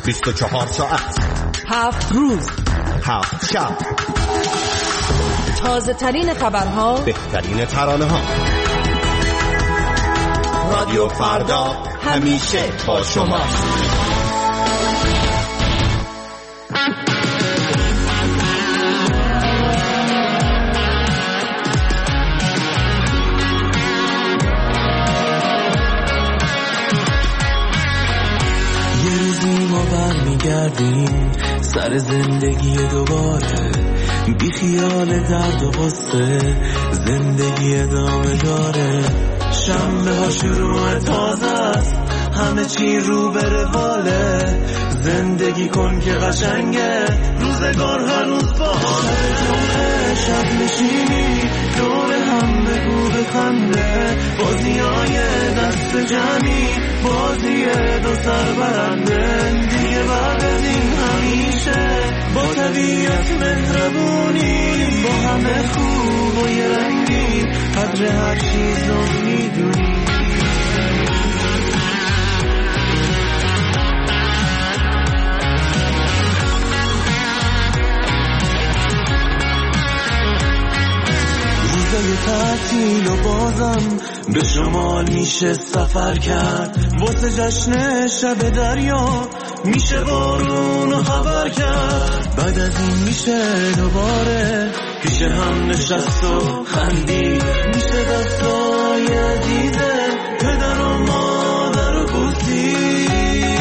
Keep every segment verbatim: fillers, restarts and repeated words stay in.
بیست و چهار ساعت، هفت روز، هفت شب، تازه ترین خبرها، بهترین ترانه ها. رادیو فردا همیشه با شما. برمیگردیم سر زندگی دوباره، بی خیال درد و غصه، زندگی ادامه داره. شنبه ها شروع تازه است، همه چی رو به رواله. زندگی کن که قشنگه، روزگار هر روز باحاله. جمعه شب نشینی دور هم بگو بخنده، بازیای دست جمعی، بازی دو سر برنده. دیگه بعد از این همیشه با طبیعت مهربونی، با همه خوب و یه رنگی، قدر هر چیز رو میدونی. روزای تعطیل و بازم به شمال میشه سفر کرد، واسه جشن شب دریا میشه بارون و خبر کرد. بعد از این میشه دوباره پیش هم نشست و خندید، میشه دستای عزیزه پدر و مادر و بوسید.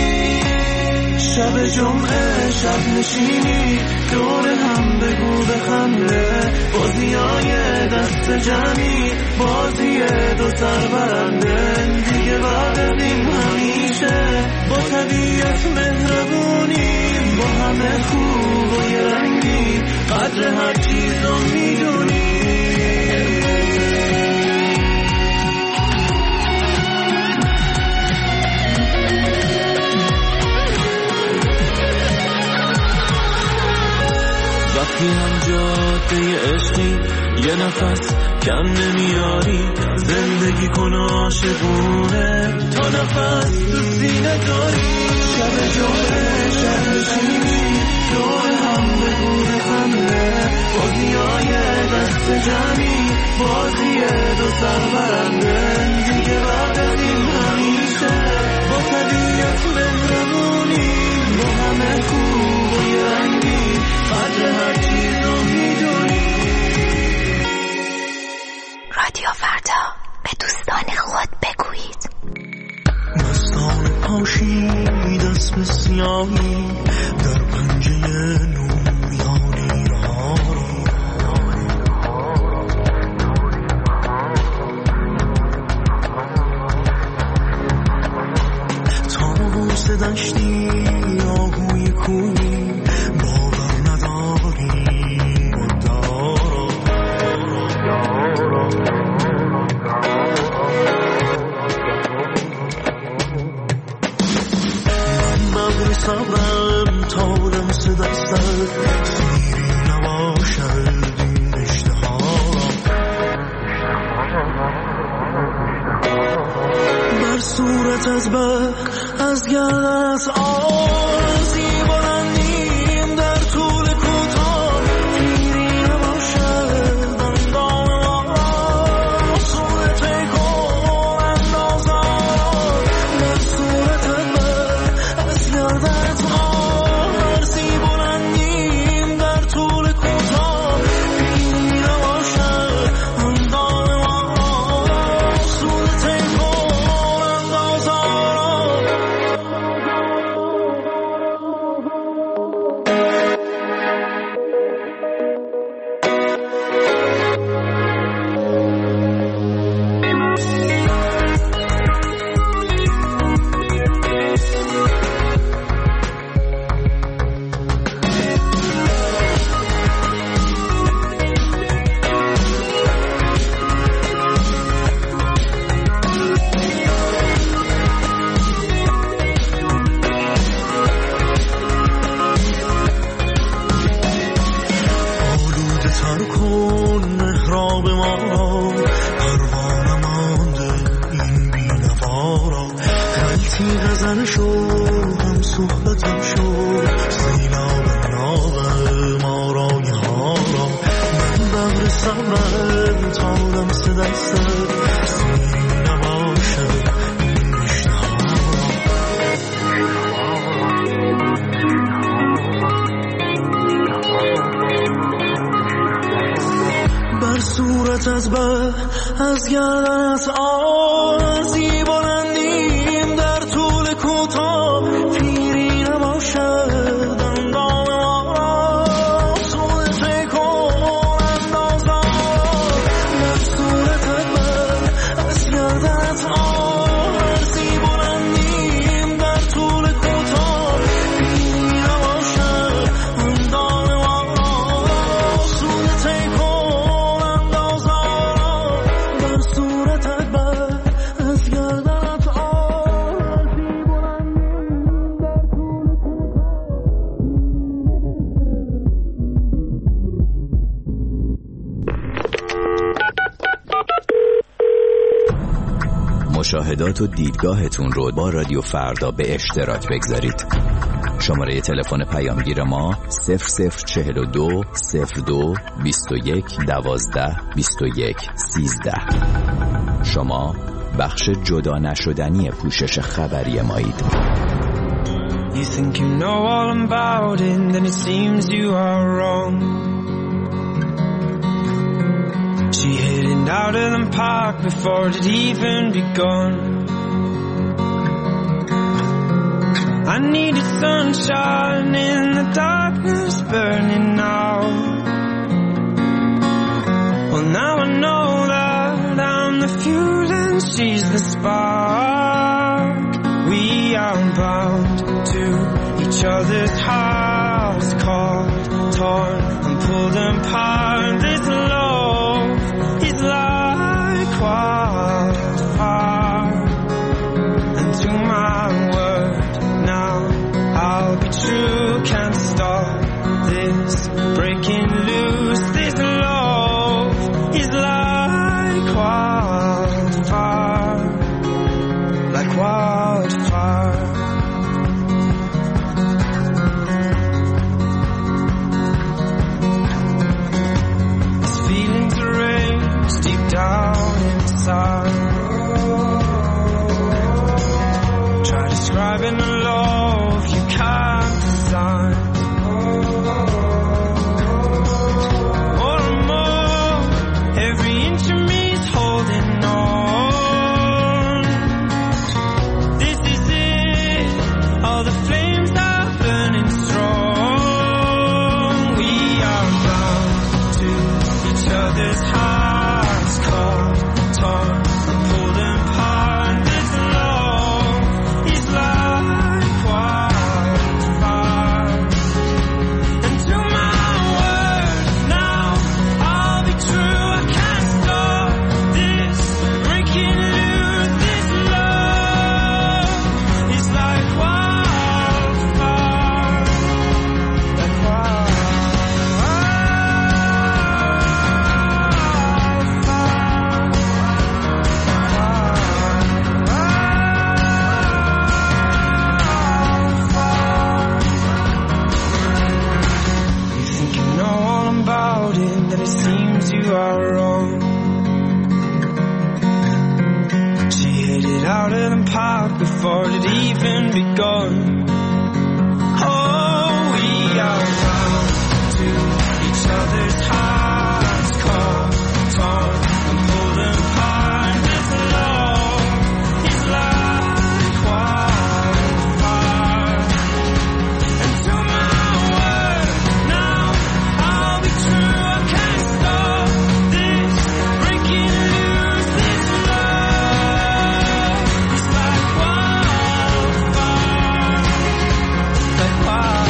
شب جمعه شب نشینی دور هم بگو بخنده، بازیای دست جمعی، بازی دو سر برنده. دیگه بعد از این همیشه با طبیعت مهربونی، با همه خوب و یه رنگی، قدر هر چیز رو میدونی. وقتی هم جاده عشقی یه نفس کم نمیاری، زندگی کن عاشقونه تا نفس تو سینه داری. شب جمعه شب نشینی دور هم بگو بخنده، بازیای دست جمعی، بازی دو سر برنده. دیگه بعد از این همیشه با طبیعت مهربونی، با همه خوب و یه رنگی، قدر هر چیز رو میدونی. رادیو فردا، به دوستان خود بگویید. مستان پاشی دست به سیاهی، در پنجه نومیانی ها تابوس دشتی آهوی کوی، باور نداری مدارا. من صبرم تا لمس دستت، سیری نباشد این اشتها. بر صورتت به از گردنت آرزی بلندیم، در طول کوتاه پیری نباشد اندام ما. صورت کن اندازم بر صورتت به از گردنت آرزی بلندیم، در طول کوتاه پیری نباشد اندام ما. صورت کن اندازم. تیغ زنشو هم صحبتم شد. صورتت بر از گردنت آرزی بلندیم در طول کوتاه پیری نباشد اندام ما را صورت کن اندازا در صورتت بر از گردنت آرزی بلندیم در طول کوتاه پیری نباشد اندام ما را صورت کن اندازا در صورتت بر از گردنت آرزی بلندیم در طول مشاهدات و دیدگاهتون رو با رادیو فردا به اشتراک بگذارید. شماره تلفن پیامگیر ما صفر صفر چهل و دو صفر دو بیست و یک دوازده بیست و یک سیزده. شما بخش جدا نشدنی پوشش خبری مایید. You think you know all about it, then it seems you are wrong. She headed out of the park before it had even begun. I needed sunshine in the darkness burning out. Well, now I know that I'm the fuel and she's the spark. We are bound to each other's hearts, caught, torn and pulled apart. This love is like wildfire, and to my word now I'll be true, can't stop this breaking loose. This love is like wildfire, like wildfire. These feelings are raised deep down inside. Try describing the love you can't design. More and more, every inch of me is holding on. This is it, all the flames are burning strong. We are bound to each other's hearts, caught, torn and pulled apart. This love is like wildfire, and to my word now I'll be true. I can't stop this breaking loose. This love is like wildfire, like You think you know all about it, then it seems you are wrong. She headed out of the park before it had even begun. Oh, we are bound to each other's hearts, caught, torn and pulled apart. This love is like wildfire, and to my word now I'll be true. I can't stop this breaking loose. This love is like wildfire, like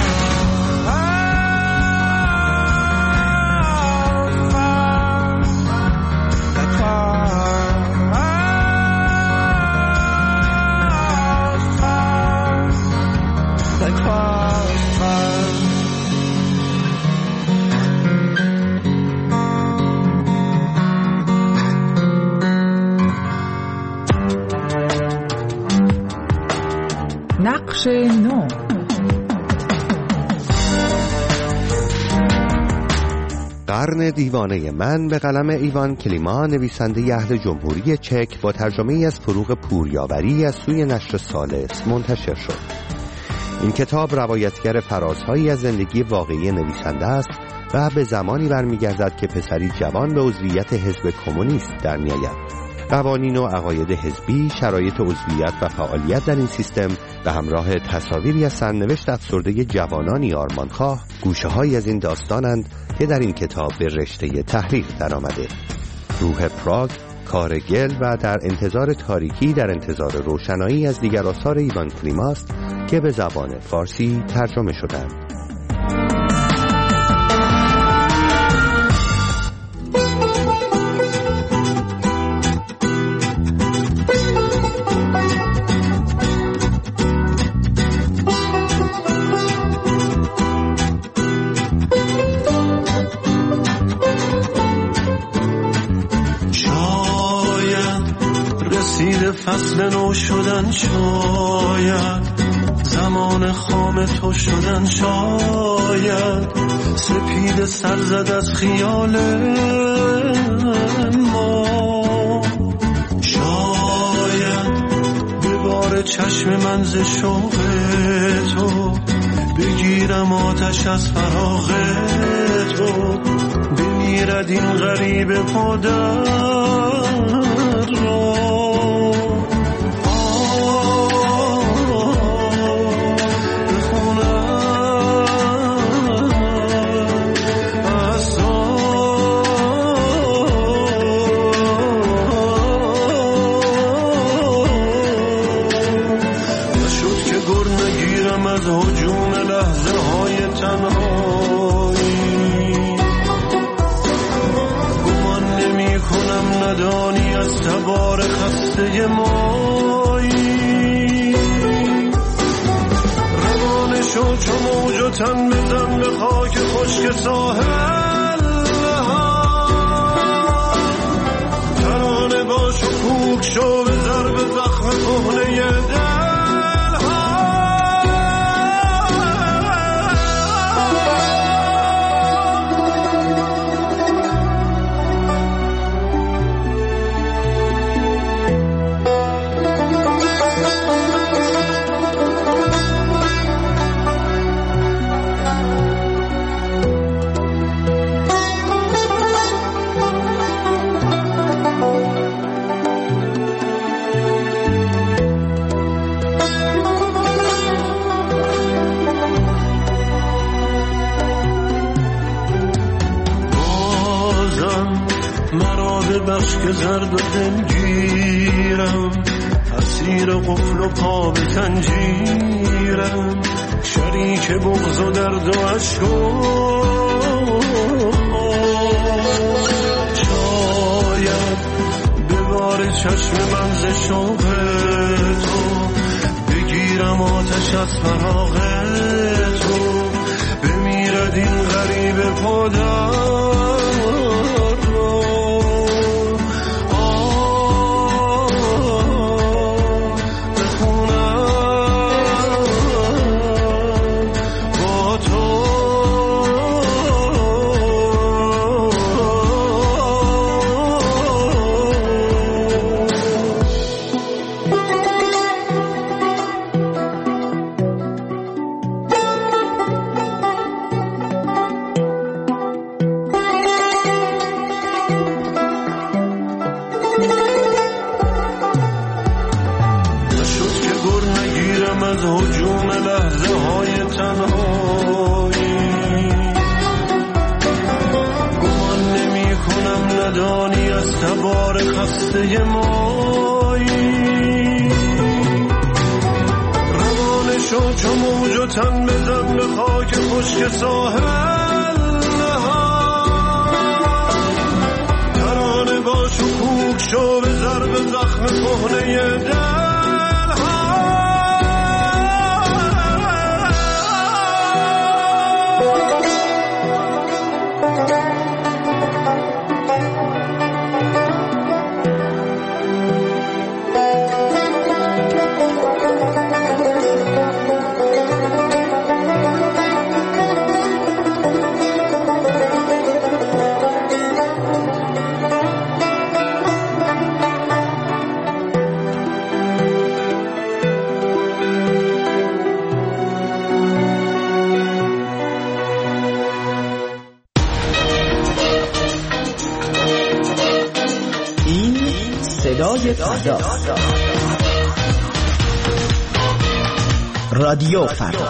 wildfire, like wildfire. نقش نو. قرن دیوانه من به قلم ایوان کلیما، نویسنده اهل جمهوری چک، با ترجمه از فروغ پوریاوری از سوی نشر سالس منتشر شد. این کتاب روایتگر فرازهایی از زندگی واقعی نویسنده است و به زمانی برمیگردد که پسری جوان به عضویت حزب کمونیست در میآید. قوانین و عقاید حزبی، شرایط عضویت و فعالیت در این سیستم به همراه تصاویری از سرنوشت افسرده جوانانی آرمانخواه گوشه‌هایی از این داستانند که در این کتاب به رشته تحریق درآمده. روح پراگ، کار گل و در انتظار تاریکی در انتظار روشنایی از دیگر آثار ایوان کلیما است که به زبان فارسی ترجمه شدند. فصل نو شدن شاید، زمان خام تو شدن شاید، سپید سر زد از خیال ما، شاید به بار چشم من ز شوق تو بگیرم آتش از فراق تو، بمیرد این غریب پدر را. ندانی از تبار خسته مایی، روانه شو چو موج و تن بزن به خاک خشک ساحل، ترانه باش و کوک شو به ضرب زخم کهنه دل. بخش که زرد و دلگیرم، اسیر قفل و پا به تنجیرم، شریک بغض و درد و عشق و شاید به بار چشم من ز شوق تو بگیرم آتش از فراق تو، بمیرد این غریب پدر. تن بزن به خاک خشک ساحل، ترانه باش و کوک شو به ضرب زخم کهنه دل. صدای فردا. رادیو فردا.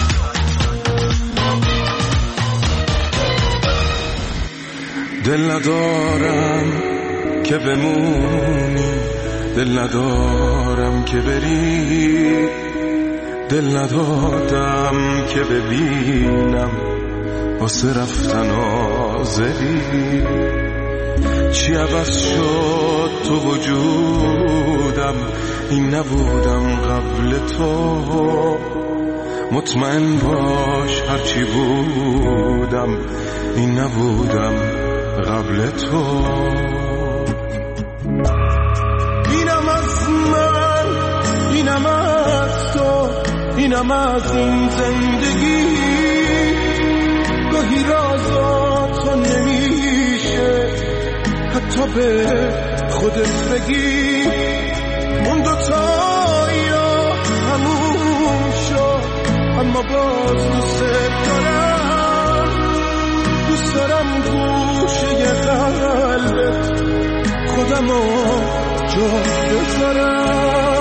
دل ندارم که بمونی، دل ندارم که بری، دل ندادم که ببینم واسه رفتن آزری. چی عوض شد تو وجودم، این نبودم قبل تو. مطمئن باش هرچی بودم، این نبودم قبل تو. اینم از من، اینم از تو، اینم از این زندگی. گاهی رازا تو نمیشه حتی به خودت بگی. اون دوتا یا همون شد، اما باز دوست دارم. دوست دارم گوشه قلبت خودمو جا بذارم.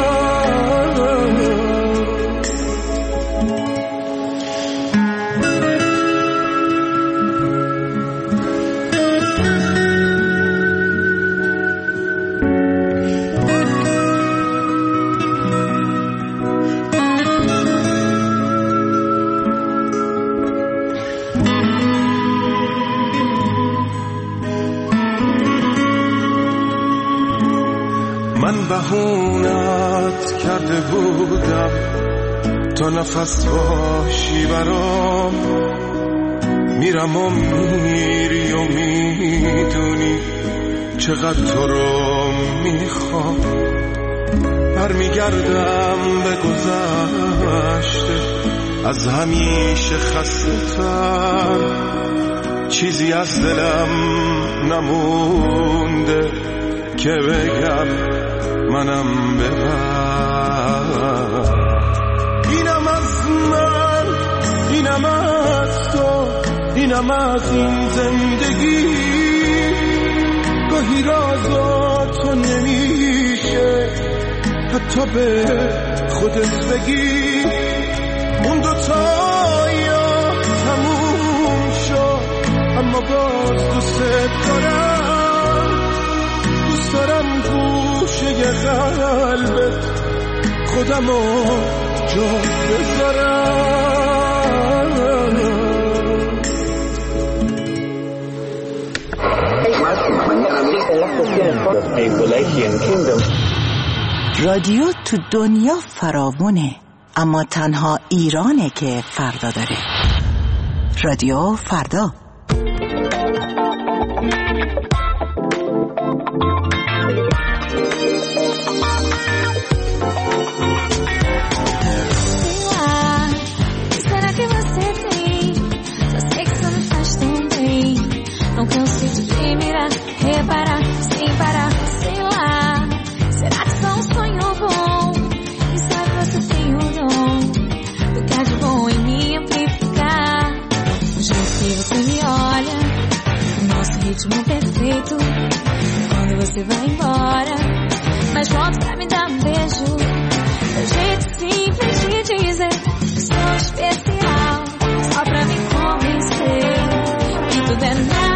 بهونت کرده بودم تا نفس باشی برام. میرم و میری و میدونی چقدر تو رو میخوام. برمیگردم به گذشته از همیشه خسته تر. چیزی از دلم نمونده که بگم منم ببر. اینم از من، اینم از تو، اینم از این زندگی. گاهی رازا تو نمیشه حتی به خودت بگی. اون دوتا یا تموم شد، اما باز دوست دارم. دوست دارم گوشه قلبت خودمو جا بذارم. رادیو تو دنیا فراوونه، اما تنها ایرانه که فردا داره. رادیو فردا. Não canso de te mirar, reparar, sem parar, sei lá. Será que só um sonho bom? E sabe você tem o dom do que há de bom em me amplificar. O jeito que você me olha, o nosso ritmo perfeito. Quando você vai embora, mas volta pra me dar um beijo. É o jeito simples de dizer que sou especial, só pra me convencer que tudo é nada.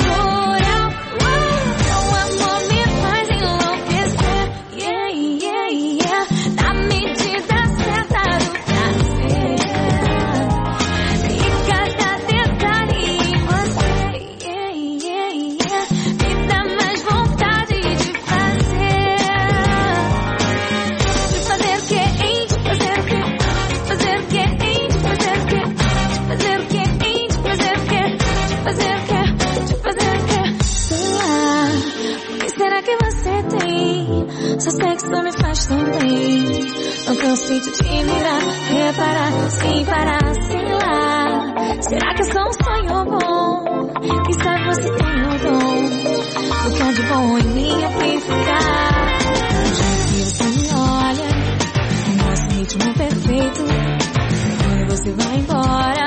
Seu sexo me faz tão bem. Não canso de te mirar, reparar, sem parar, sei lá. Será que é só um sonho bom? Quem sabe você tem o dom do que há de bom em me amplificar. O jeito que você me olha, o nosso ritmo perfeito. Quando você vai embora,